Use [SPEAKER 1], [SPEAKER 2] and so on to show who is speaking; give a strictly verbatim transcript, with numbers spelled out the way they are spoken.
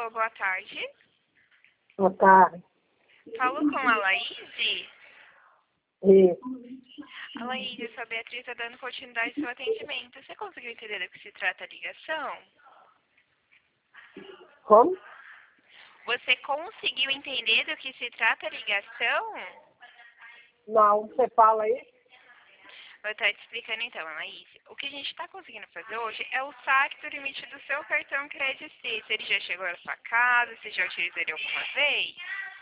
[SPEAKER 1] Alô, boa tarde.
[SPEAKER 2] Boa tarde.
[SPEAKER 1] Falo com a Laís.
[SPEAKER 2] Isso.
[SPEAKER 1] A Laís, eu sou a Beatriz, está dando continuidade ao seu atendimento. Você conseguiu entender do que se trata a ligação?
[SPEAKER 2] Como?
[SPEAKER 1] Você conseguiu entender do que se trata a ligação?
[SPEAKER 2] Não, você fala aí?
[SPEAKER 1] Vou estar te explicando então, Laís. O que a gente está conseguindo fazer hoje é o saque do limite do seu cartão crédito. Se ele já chegou na sua casa, você já utilizou ele alguma vez?